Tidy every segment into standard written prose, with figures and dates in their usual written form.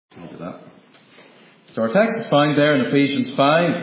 Look at that. So our text is found there in Ephesians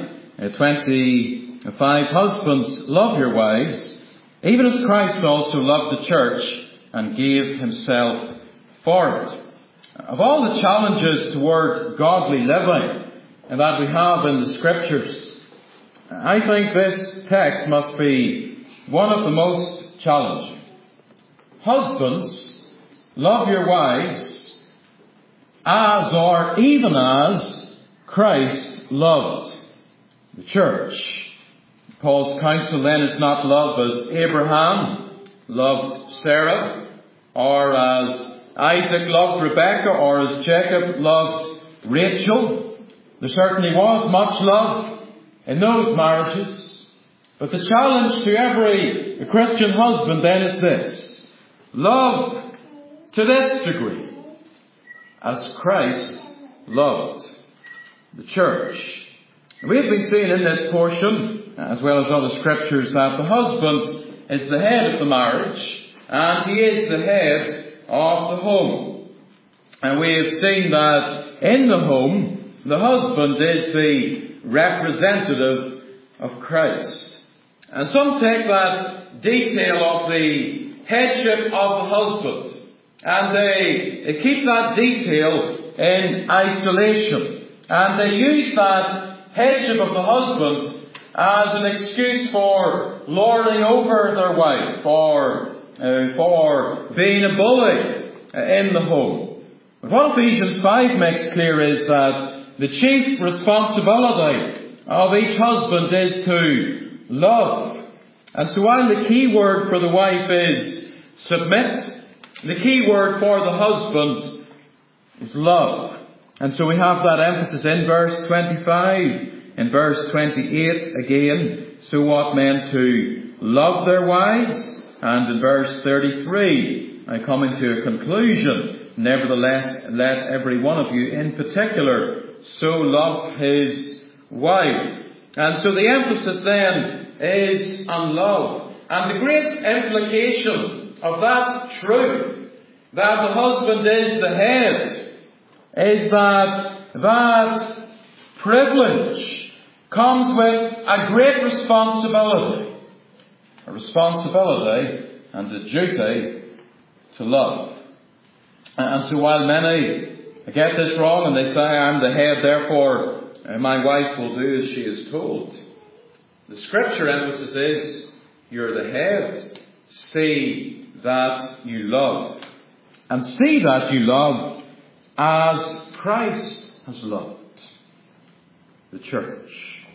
5:25. Husbands, love your wives, even as Christ also loved the church and gave himself for it. Of all the challenges toward godly living that we have in the Scriptures, I think this text must be one of the most challenging. Husbands, love your wives as or even as Christ loved the church. Paul's counsel then is not love as Abraham loved Sarah, or as Isaac loved Rebekah, or as Jacob loved Rachel. There certainly was much love in those marriages. But the challenge to every Christian husband then is this: love to this degree as Christ loved the church. We have been seeing in this portion, as well as other scriptures, that the husband is the head of the marriage and he is the head of the home. And we have seen that in the home, the husband is the representative of Christ. And some take that detail of the headship of the husband and they keep that detail in isolation. And they use that headship of the husband as an excuse for lording over their wife, for being a bully in the home. But what Ephesians 5 makes clear is that the chief responsibility of each husband is to love. And so while the key word for the wife is submit, the key word for the husband is love. And so we have that emphasis in verse 25. In verse 28 again, so ought men to love their wives. And in verse 33, I come into a conclusion. Nevertheless, let every one of you in particular so love his wife. And so the emphasis then is on love. And the great implication of that truth, that the husband is the head, is that privilege comes with a great responsibility. A responsibility and a duty to love. And so while many get this wrong and they say, I'm the head, therefore my wife will do as she is told, the scripture emphasis is, you're the head. See that you love. And see that you love as Christ has loved the church.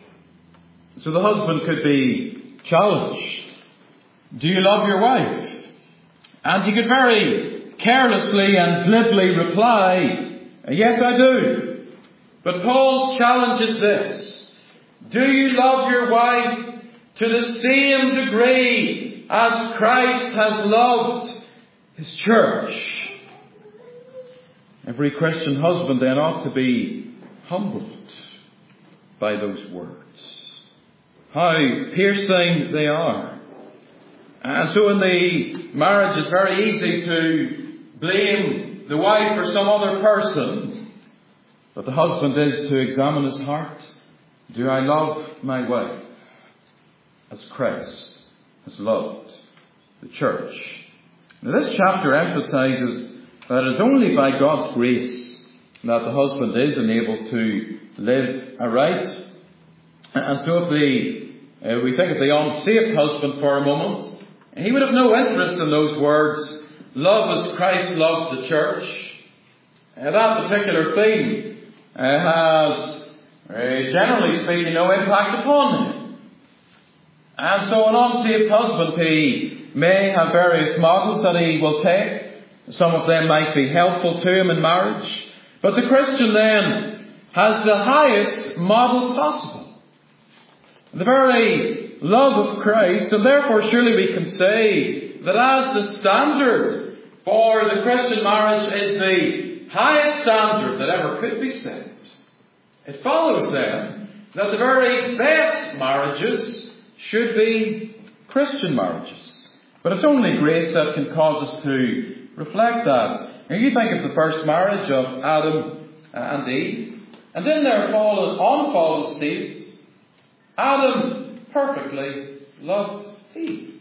So the husband could be challenged. Do you love your wife? And he could very carelessly and glibly reply, yes, I do. But Paul's challenge is this: do you love your wife to the same degree as Christ has loved his church? Every Christian husband then ought to be humbled by those words. How piercing they are. And so in the marriage it's very easy to blame the wife for some other person. But the husband is to examine his heart. Do I love my wife as Christ has loved the church? Now this chapter emphasizes that it is only by God's grace that the husband is enabled to live aright. And so if we think of the unsaved husband for a moment, he would have no interest in those words, love as Christ loved the church. That particular theme has, generally speaking, no impact upon him. And so an unsaved husband, he may have various models that he will take. Some of them might be helpful to him in marriage. But the Christian then has the highest model possible. The very love of Christ. And therefore surely we can say that as the standard for the Christian marriage is the highest standard that ever could be set, it follows then that the very best marriages should be Christian marriages. But it's only grace that can cause us to reflect that. Now you think of the first marriage of Adam and Eve. And in their unfallen state, Adam perfectly loved Eve.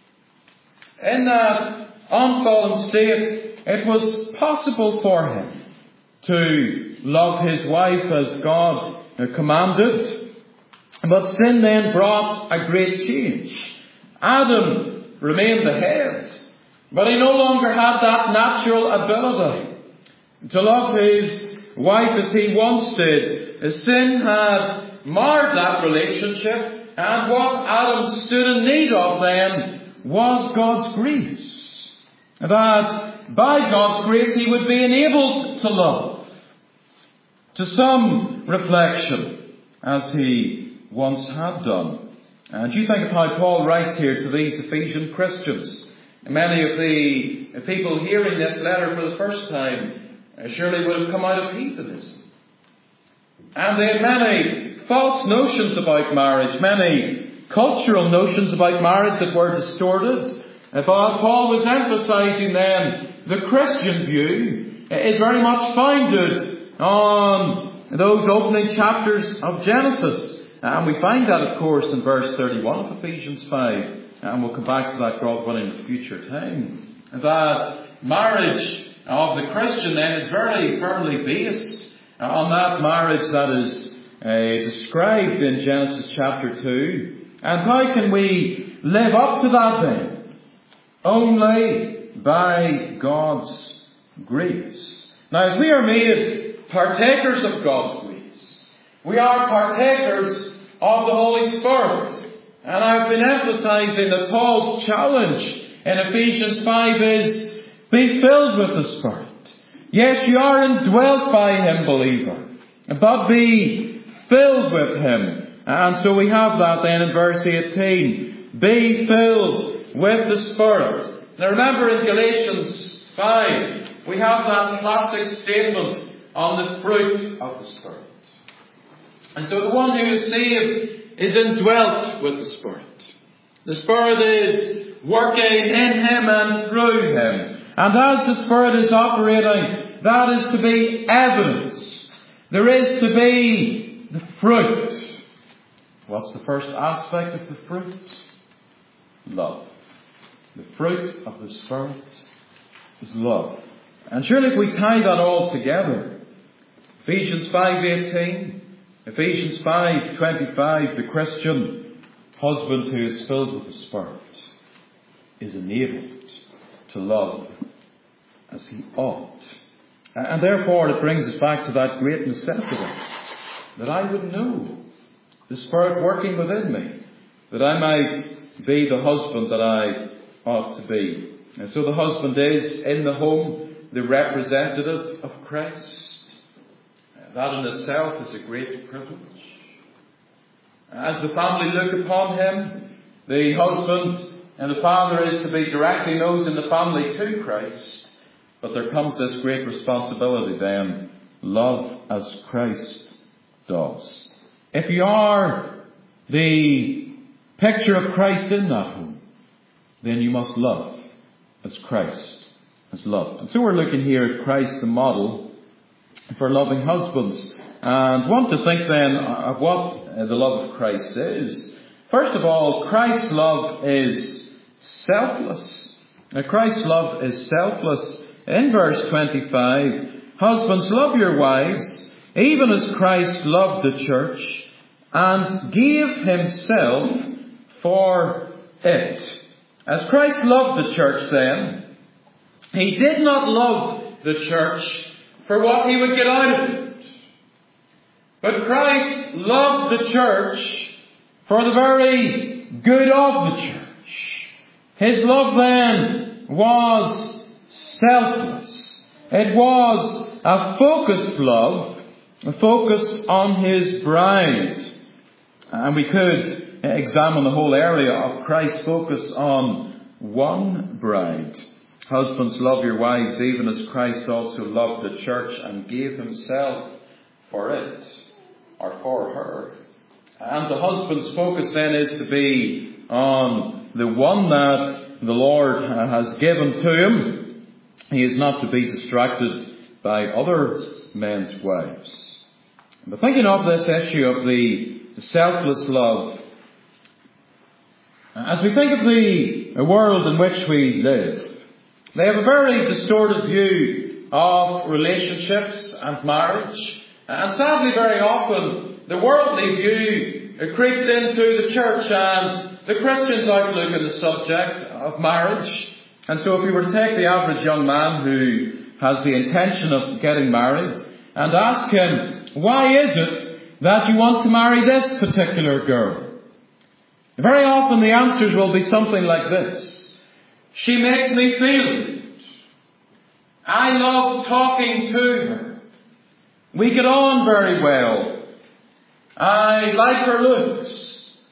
In that unfallen state, it was possible for him to love his wife as God commanded. But sin then brought a great change. Adam remained the head, but he no longer had that natural ability to love his wife as he once did. Sin had marred that relationship, and what Adam stood in need of then was God's grace. That by God's grace he would be enabled to love to some reflection as he once had done. And you think of how Paul writes here to these Ephesian Christians. Many of the people hearing this letter for the first time surely would have come out of heathenism. And they had many false notions about marriage, many cultural notions about marriage that were distorted. But Paul was emphasizing then the Christian view is very much founded on those opening chapters of Genesis. And we find that, of course, in verse 31 of Ephesians 5. And we'll come back to that, God willing, in a future time. That marriage of the Christian then is very firmly based on that marriage that is described in Genesis chapter 2. And how can we live up to that then? Only by God's grace. Now, as we are made partakers of God's grace, we are partakers of the Holy Spirit. And I've been emphasizing that Paul's challenge in Ephesians 5 is, be filled with the Spirit. Yes, you are indwelt by Him, believer, but be filled with Him. And so we have that then in verse 18. Be filled with the Spirit. Now remember in Galatians 5, we have that classic statement on the fruit of the Spirit. And so the one who is saved is indwelt with the Spirit. The Spirit is working in him and through him. And as the Spirit is operating, that is to be evidence. There is to be the fruit. What's the first aspect of the fruit? Love. The fruit of the Spirit is love. And surely if we tie that all together, Ephesians 5:18, Ephesians 5:25, the Christian husband who is filled with the Spirit is enabled to love as he ought. And therefore it brings us back to that great necessity that I would know the Spirit working within me, that I might be the husband that I ought to be. And so the husband is in the home the representative of Christ. That in itself is a great privilege. As the family look upon him, the husband and the father is to be directing those in the family to Christ. But there comes this great responsibility then. Love as Christ does. If you are the picture of Christ in that home, then you must love as Christ has loved. And so we're looking here at Christ, the model for loving husbands, and want to think then of what the love of Christ is. First of all, Christ's love is selfless. Now, Christ's love is selfless. In verse 25, husbands, love your wives, even as Christ loved the church and gave himself for it. As Christ loved the church then, he did not love the church for what he would get out of it. But Christ loved the church for the very good of the church. His love then was selfless. It was a focused love, a focus on his bride. And we could examine the whole area of Christ's focus on one bride. Husbands, love your wives, even as Christ also loved the church and gave himself for it, or for her. And the husband's focus then is to be on the one that the Lord has given to him. He is not to be distracted by other men's wives. But thinking of this issue of the selfless love, as we think of the world in which we live, they have a very distorted view of relationships and marriage. And sadly, very often, the worldly view creeps into the church and the Christian's outlook on the subject of marriage. And so if we were to take the average young man who has the intention of getting married and ask him, why is it that you want to marry this particular girl? Very often the answers will be something like this. She makes me feel good. I love talking to her. We get on very well. I like her looks.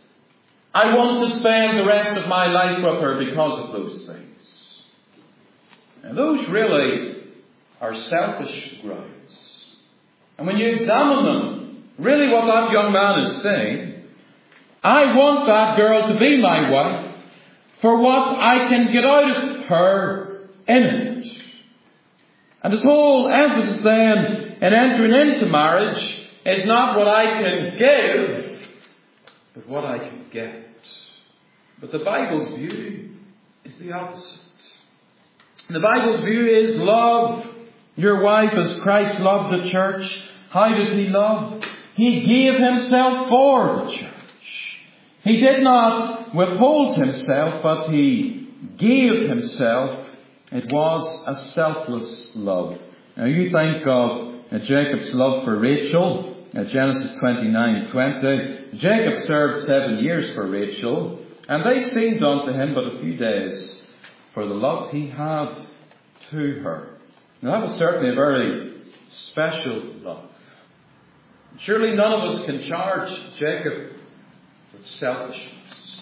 I want to spend the rest of my life with her because of those things. And those really are selfish grounds. And when you examine them, really what that young man is saying, I want that girl to be my wife for what I can get out of her in it. And his whole emphasis then in entering into marriage is not what I can give, but what I can get. But the Bible's view is the opposite. And the Bible's view is love your wife as Christ loved the church. How does he love? He gave himself for the church. He did not withhold himself, but he gave himself. It was a selfless love. Now you think of Jacob's love for Rachel, Genesis 29:20. Jacob served 7 years for Rachel, and they seemed unto him but a few days for the love he had to her. Now that was certainly a very special love. Surely none of us can charge Jacob with selfishness.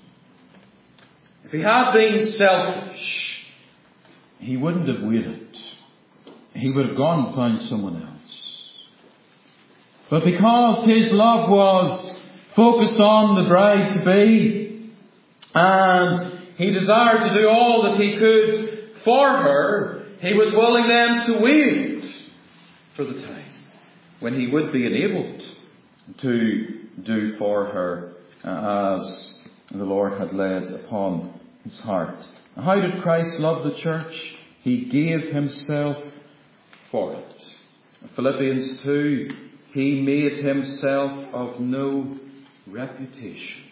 If he had been selfish, he wouldn't have waited. He would have gone and found someone else. But because his love was focused on the bride-to-be, and he desired to do all that he could for her, he was willing then to wait for the time when he would be enabled to do for her as the Lord had laid upon his heart. How did Christ love the church? He gave himself for it. Philippians 2, he made himself of no reputation.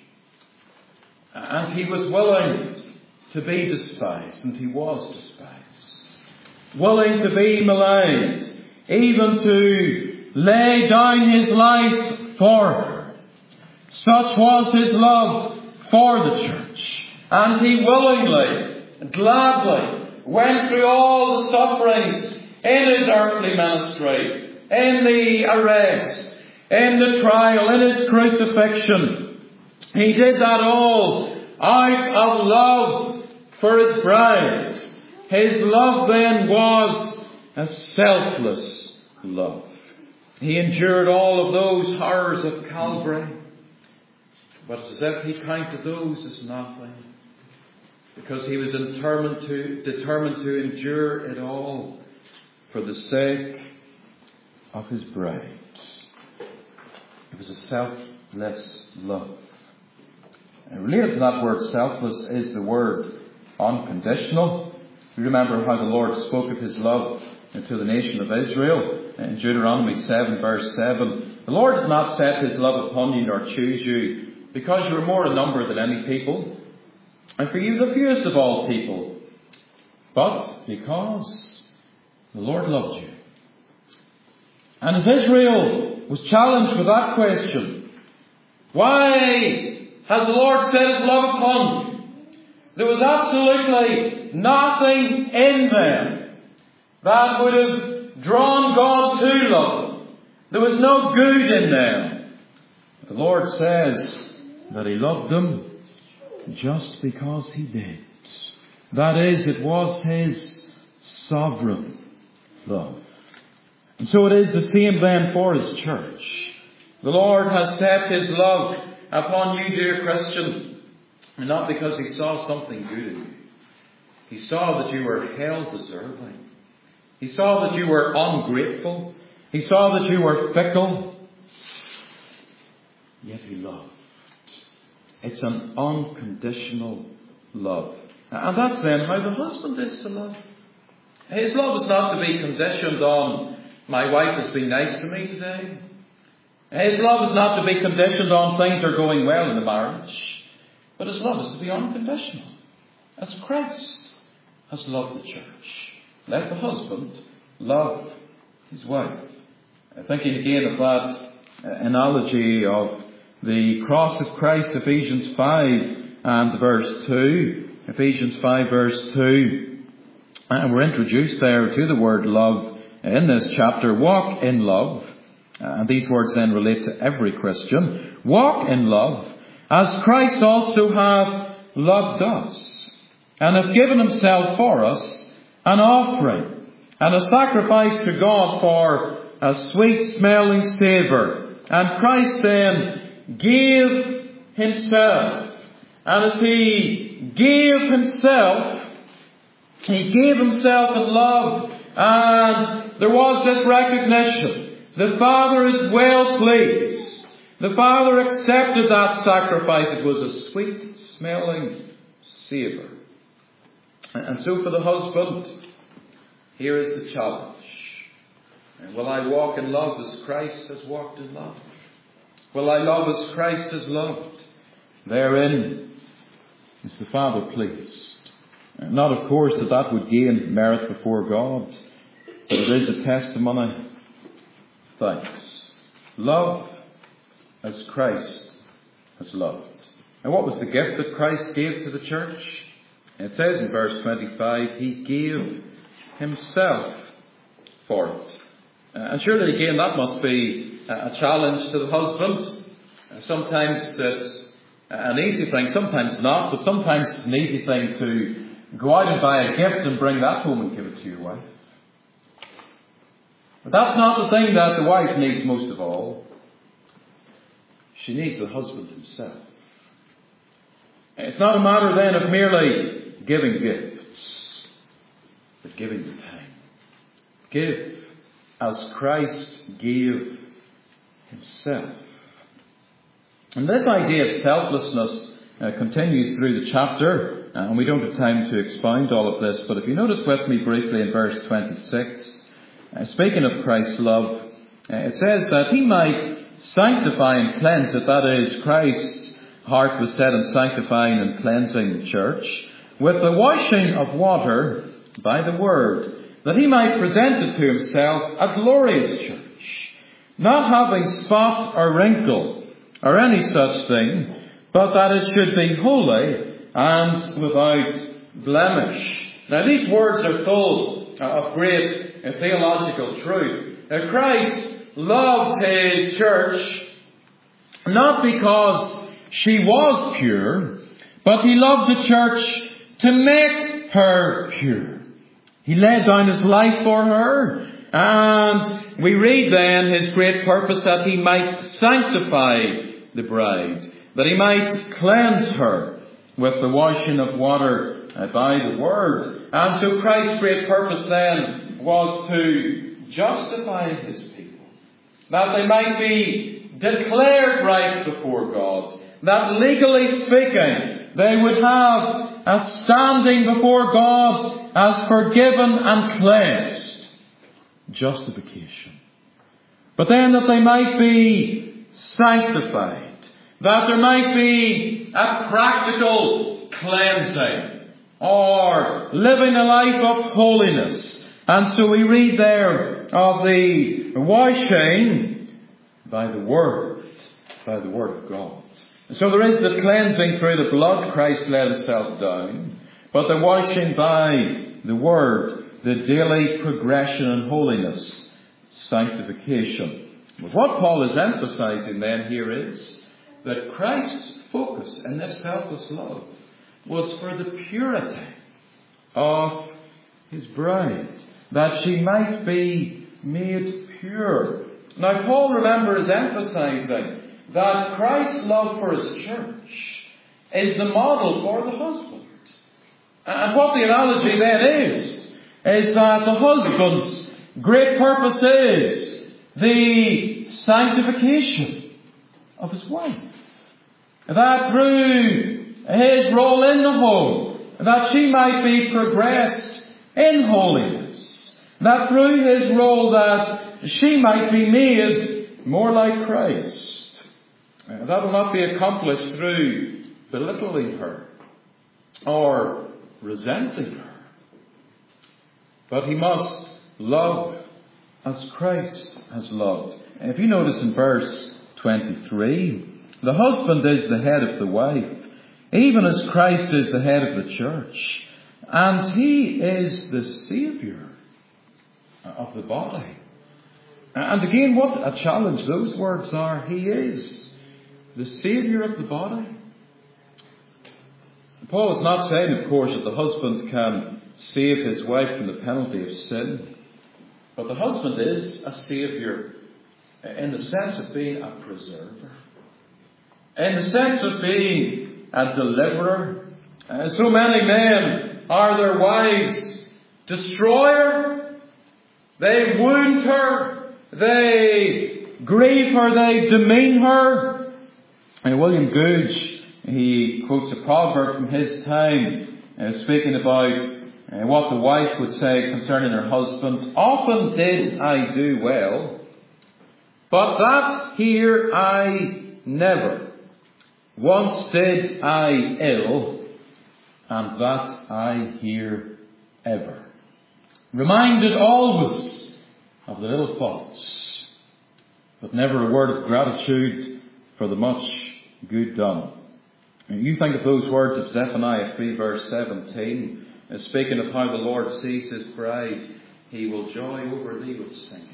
And he was willing to be despised, and he was despised. Willing to be maligned, even to lay down his life for her. Such was his love for the church. And he willingly, gladly went through all the sufferings in his earthly ministry, in the arrest, in the trial, in his crucifixion. He did that all out of love for his bride. His love then was a selfless love. He endured all of those horrors of Calvary, but as if he counted those as nothing, because he was determined to endure it all for the sake of his bride. It was a selfless love. And related to that word selfless is the word unconditional. You remember how the Lord spoke of his love to the nation of Israel in Deuteronomy 7 verse 7. The Lord did not set his love upon you nor choose you because you were more in number than any people, and for you the fewest of all people, but because the Lord loved you. And as Israel was challenged with that question, why has the Lord set his love upon you? There was absolutely nothing in them that would have drawn God to love them. There was no good in them. But the Lord says that he loved them just because he did. That is, it was his sovereign love. And so it is the same then for his church. The Lord has set his love upon you, dear Christian, and not because he saw something good in you. He saw that you were hell deserving. He saw that you were ungrateful. He saw that you were fickle. Yet He loved. It's an unconditional love. And that's then how the husband is to love. His love is not to be conditioned on, my wife has been nice to me today. His love is not to be conditioned on things are going well in the marriage. But his love is to be unconditional. As Christ has loved the church. Let the husband love his wife. Thinking again of that analogy of the cross of Christ, Ephesians 5 and verse 2. Ephesians 5 verse 2. And we're introduced there to the word love in this chapter. Walk in love. And these words then relate to every Christian. Walk in love, as Christ also hath loved us, and hath given Himself for us, an offering, and a sacrifice to God for a sweet-smelling savour. And Christ then gave Himself. And as He gave Himself, He gave Himself in love. And there was this recognition. The Father is well pleased. The Father accepted that sacrifice. It was a sweet-smelling savour. And so for the husband, here is the challenge. Will I walk in love as Christ has walked in love? Will I love as Christ has loved? Therein is the Father pleased. Not, of course, that would gain merit before God, but it is a testimony. Thanks. Love as Christ has loved. And what was the gift that Christ gave to the church? It says in verse 25, He gave Himself for it. And surely again that must be a challenge to the husband. Sometimes it's an easy thing, sometimes not, but sometimes it's an easy thing to go out and buy a gift and bring that home and give it to your wife. But that's not the thing that the wife needs most of all. She needs the husband himself. It's not a matter then of merely giving gifts, but giving the time. Give as Christ gave Himself. And this idea of selflessness continues through the chapter, and we don't have time to expound all of this, but if you notice with me briefly in verse 26, speaking of Christ's love, it says that He might sanctify and cleanse it. That is, Christ's heart was set on sanctifying and cleansing the church with the washing of water by the word, that He might present it to Himself a glorious church, not having spot or wrinkle or any such thing, but that it should be holy and without blemish. Now these words are full of great theological truth. Christ loved His church not because she was pure, but He loved the church to make her pure. He laid down His life for her, and we read then His great purpose that He might sanctify the bride, that He might cleanse her with the washing of water by the word. And so Christ's great purpose then was to justify His people, that they might be declared right before God, that legally speaking they would have a standing before God as forgiven and cleansed. Justification. But then that they might be sanctified, that there might be a practical cleansing, or living a life of holiness. And so we read there of the washing by the Word of God. So there is the cleansing through the blood, Christ laid Himself down, but the washing by the Word, the daily progression in holiness, sanctification. But what Paul is emphasizing then here is that Christ's focus in this selfless love was for the purity of His bride, that she might be made pure. Now Paul, remember, is emphasizing that Christ's love for His church is the model for the husband. And what the analogy then is is that the husband's great purpose is the sanctification of his wife. That through his role in the home, that she might be progressed in holiness. That through his role that she might be made more like Christ. That will not be accomplished through belittling her or resenting her. But he must love as Christ has loved. If you notice in verse 23, the husband is the head of the wife, even as Christ is the head of the church. And he is the Saviour of the body. And again, what a challenge those words are. He is the Saviour of the body. Paul is not saying, of course, that the husband can save his wife from the penalty of sin. But the husband is a Saviour in the sense of being a preserver. In the sense of being a deliverer. So many men are their wives' destroyer. They wound her. They grieve her. They demean her. And William Gouge, he quotes a proverb from his time, speaking about what the wife would say concerning her husband. Often did I do well, but that here I never. Once did I ill, and that I hear ever. Reminded always of the little faults, but never a word of gratitude for the much good done. And you think of those words of Zephaniah 3 verse 17, as speaking of how the Lord sees his bride, he will joy over thee with singing.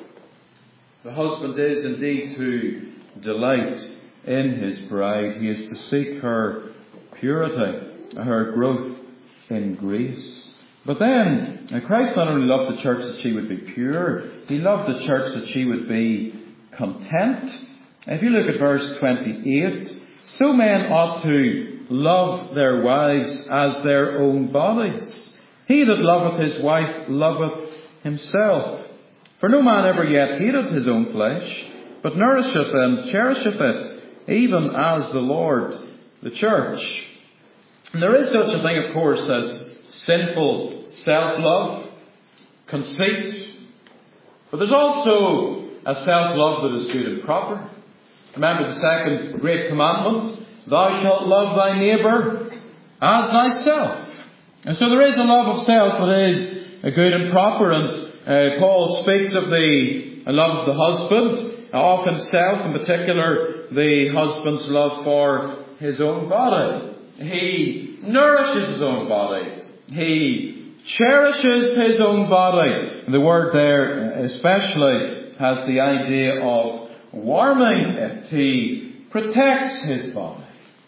The husband is indeed to delight in his bride. He is to seek her purity, her growth in grace. But then, Christ not only loved the church that she would be pure, he loved the church that she would be content. If you look at verse 28, so men ought to love their wives as their own bodies. He that loveth his wife loveth himself. For no man ever yet hated his own flesh, but nourisheth and cherisheth it, even as the Lord, the church. And there is such a thing, of course, as sinful self-love, conceit. But there's also a self-love that is good and proper. Remember the second great commandment, thou shalt love thy neighbour as thyself. And so there is a love of self that is good and proper. And Paul speaks of the love of the husband, of himself, in particular the husband's love for his own body. He nourishes his own body. He cherishes his own body. And the word there especially has the idea of warming it. He protects his body.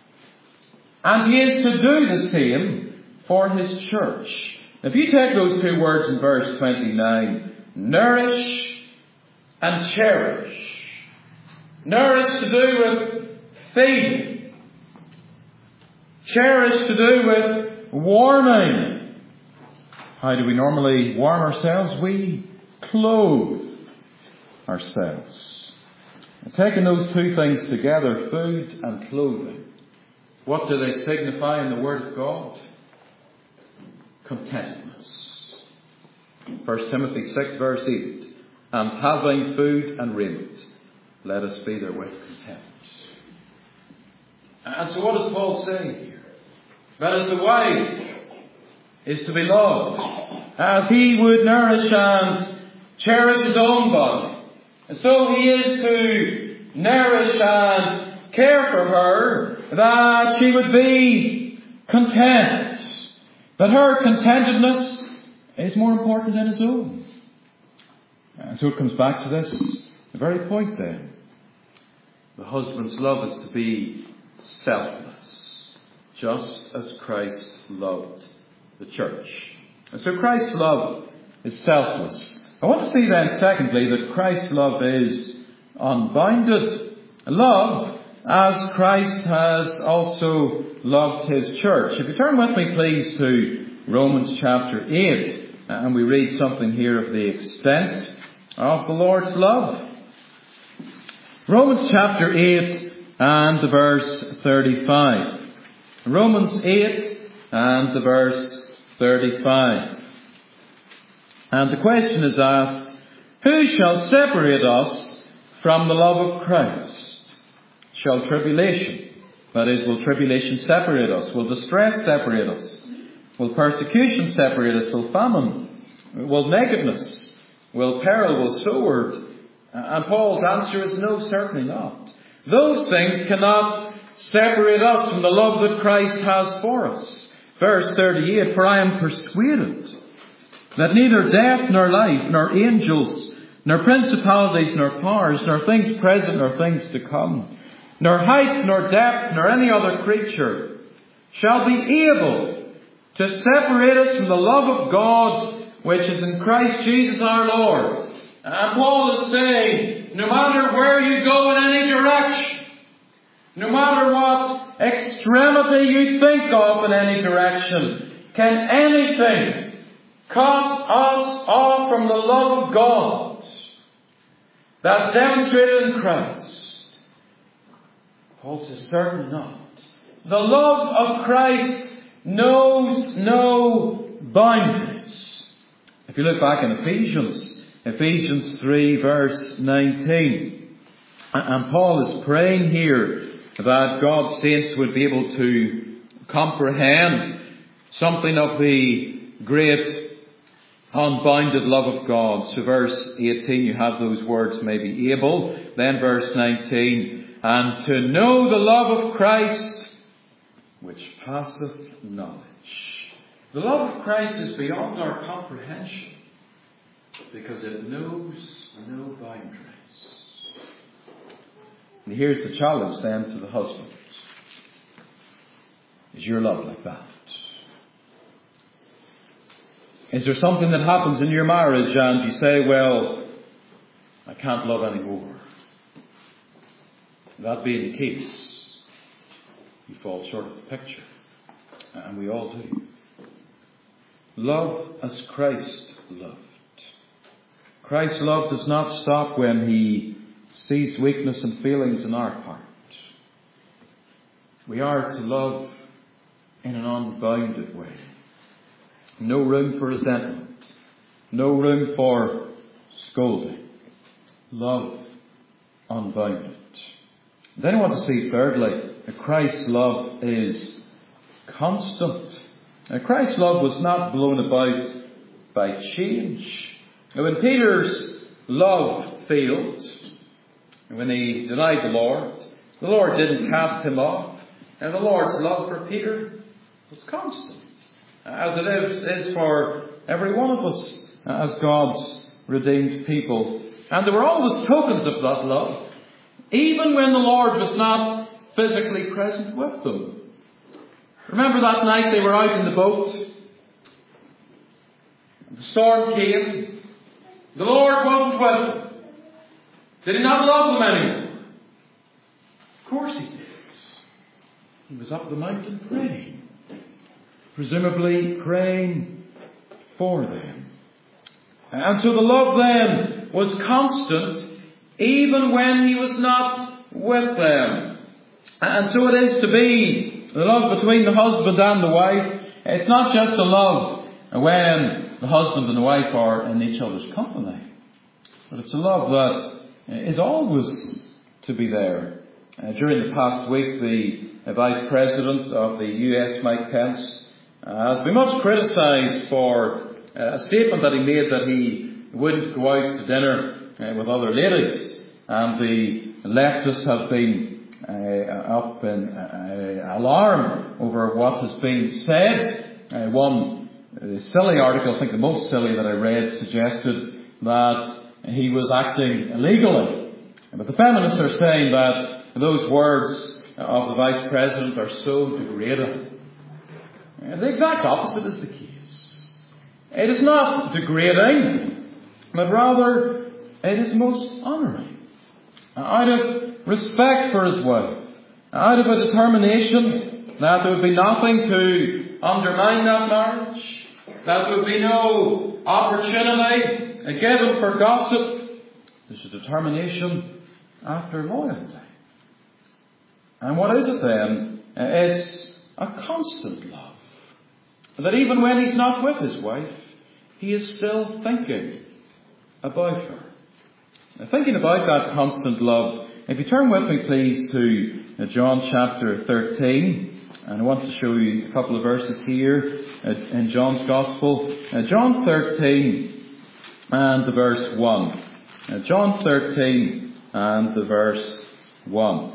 And he is to do the same for his church. If you take those two words in verse 29, nourish and cherish. Nourish to do with feeding. Cherish to do with warming. How do we normally warm ourselves? We clothe ourselves. And taking those two things together, food and clothing, what do they signify in the Word of God? Contentness. 1 Timothy 6 verse 8. And having food and raiment, let us be therewith content. And so what does Paul say here? That as the wife is to be loved, as he would nourish and cherish his own body, and so he is to nourish and care for her, that she would be content. That her contentedness is more important than his own. And so it comes back to this, the very point then. The husband's love is to be selfless, just as Christ loved the church. And so Christ's love is selfless. I want to see then, secondly, that Christ's love is unbounded. Love as Christ has also loved his church. If you turn with me, please, to Romans chapter 8. and we read something here of the extent of the Lord's love. Romans chapter 8 and the verse 35. Romans 8 and the verse 35. And the question is asked, who shall separate us from the love of Christ? Shall tribulation, that is, will tribulation separate us? Will distress separate us? Will persecution separate us? Will famine? Will nakedness? Will peril? Will sword? And Paul's answer is no, certainly not. Those things cannot separate us from the love that Christ has for us. Verse 38, for I am persuaded that neither death nor life, nor angels, nor principalities, nor powers, nor things present, nor things to come, nor height, nor depth, nor any other creature shall be able to separate us from the love of God which is in Christ Jesus our Lord. And Paul is saying, no matter where you go in any direction, no matter what extremity you think of in any direction, can anything cut us off from the love of God that's demonstrated in Christ? Paul says, certainly not. The love of Christ knows no boundaries. If you look back in Ephesians 3 verse 19, and Paul is praying here that God's saints would be able to comprehend something of the great unbounded love of God. So verse 18, you have those words, may be able. Then verse 19, and to know the love of Christ, which passeth knowledge. The love of Christ is beyond our comprehension, because it knows no boundaries. And here's the challenge then to the husbands. Is your love like that? Is there something that happens in your marriage and you say, well, I can't love anymore? That being the case, you fall short of the picture. And we all do. Love as Christ loved. Christ's love does not stop when He sees weakness and feelings in our part. We are to love in an unbounded way. No room for resentment. No room for scolding. Love unbounded. Then I want to see thirdly, that Christ's love is constant. Now, Christ's love was not blown about by change. Now, when Peter's love failed, when he denied the Lord didn't cast him off. And the Lord's love for Peter was constant, as it is for every one of us as God's redeemed people. And there were always tokens of that love, even when the Lord was not physically present with them. Remember that night they were out in the boat? The storm came. The Lord wasn't with them. Did He not love them anymore? Of course He did. He was up the mountain praying. Presumably praying for them. And so the love then was constant even when He was not with them. And so it is to be the love between the husband and the wife. It's not just a love when the husband and the wife are in each other's company. But it's a love that is always to be there. During the past week, the Vice President of the US, Mike Pence, has been much criticised for a statement that he made that he wouldn't go out to dinner with other ladies. And the leftists have been up in alarm over what has been said. One silly article, I think the most silly that I read, suggested that he was acting illegally. But the feminists are saying that those words of the Vice President are so degrading. The exact opposite is the case. It is not degrading, but rather it is most honouring. Out of respect for his wife, out of a determination that there would be nothing to undermine that marriage, that there would be no opportunity given for gossip. There's a determination after loyalty. And what is it then? It's a constant love. That even when he's not with his wife, he is still thinking about her. Now, thinking about that constant love, if you turn with me please to John chapter 13, and I want to show you a couple of verses here in John's Gospel. John 13 and the verse 1. John 13 and the verse 1.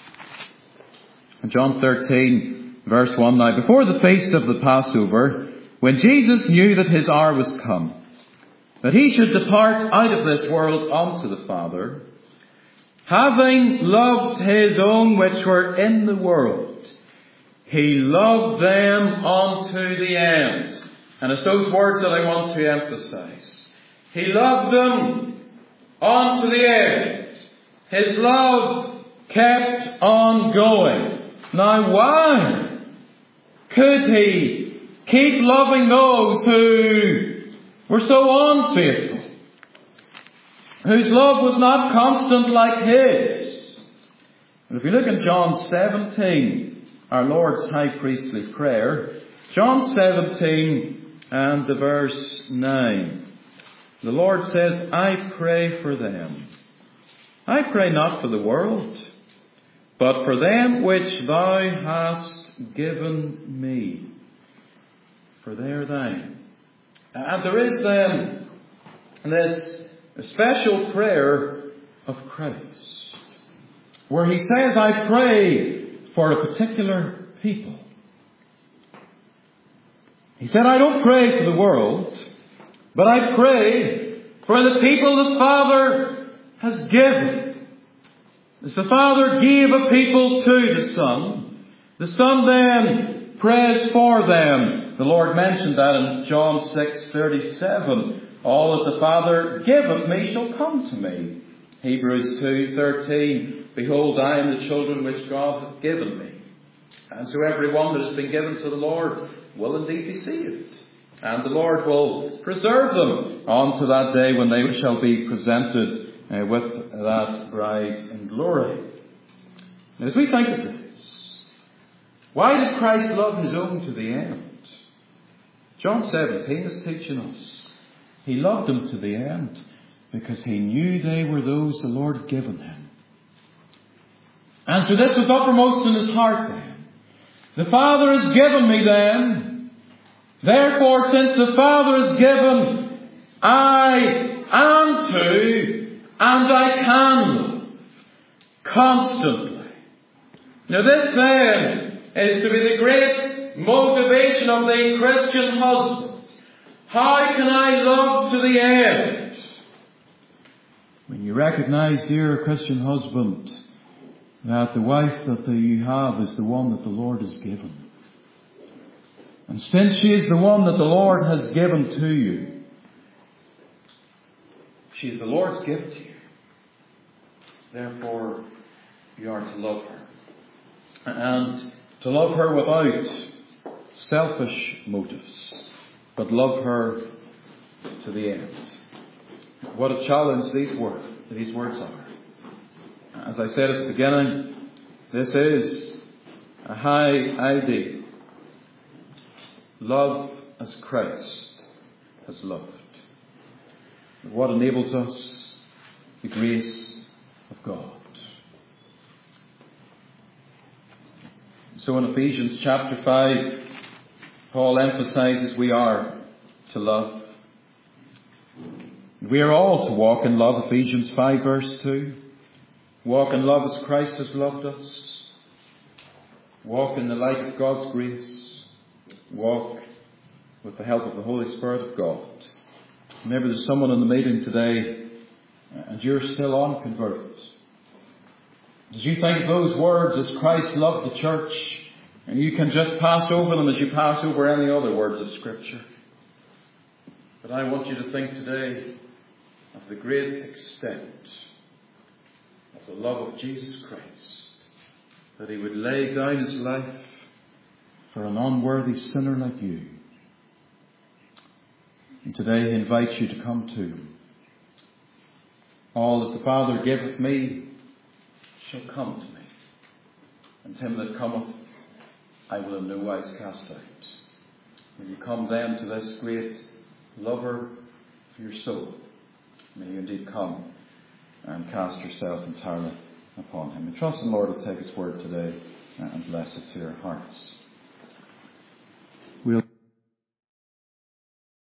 John 13 verse 1. Now before the feast of the Passover, when Jesus knew that his hour was come, that he should depart out of this world unto the Father, having loved his own which were in the world, he loved them unto the end. And it's those words that I want to emphasize. He loved them unto the end. His love kept on going. Now why could he keep loving those who were so unfaithful, whose love was not constant like his? And if you look at John 17, our Lord's high priestly prayer, John 17 and the verse 9, the Lord says, I pray for them. I pray not for the world, but for them which thou hast given me, for they are thine. And there is then this special prayer of Christ, where he says, I pray for a particular people. He said, I don't pray for the world, but I pray for the people the Father has given. As the Father gave a people to the Son then prays for them. The Lord mentioned that in John 6:37. All that the Father giveth me shall come to me. Hebrews 2:13. Behold, I am the children which God hath given me. And so every one that has been given to the Lord will indeed be saved. And the Lord will preserve them unto that day when they shall be presented with that bride in glory. Now, as we think of this, why did Christ love his own to the end? John 17 is teaching us. He loved them to the end because he knew they were those the Lord had given him. And so this was uppermost in his heart then. The Father has given me them. Therefore, since the Father has given, I am to and I can love constantly. Now this then is to be the great motivation of the Christian husband. How can I love to the end? When you recognize, dear Christian husband, that the wife that you have is the one that the Lord has given. And since she is the one that the Lord has given to you, she is the Lord's gift to you. Therefore, you are to love her. And to love her without selfish motives, but love her to the end. What a challenge these words are. As I said at the beginning, this is a high ideal. Love as Christ has loved. What enables us? The grace of God. So in Ephesians chapter 5, Paul emphasizes we are to love. We are all to walk in love, Ephesians 5 verse 2. Walk in love as Christ has loved us. Walk in the light of God's grace. Walk with the help of the Holy Spirit of God. Maybe there's someone in the meeting today and you're still unconverted. Did you think those words, as Christ loved the church, and you can just pass over them as you pass over any other words of Scripture? But I want you to think today of the great extent of the love of Jesus Christ, that he would lay down his life for an unworthy sinner like you. And today he invites you to come to him. All that the Father giveth me shall come to me, and him that cometh I will in no wise cast out. Will you come then to this great lover of your soul? May you indeed come and cast yourself entirely upon him. And trust the Lord will take his word today and bless it to your hearts. We'll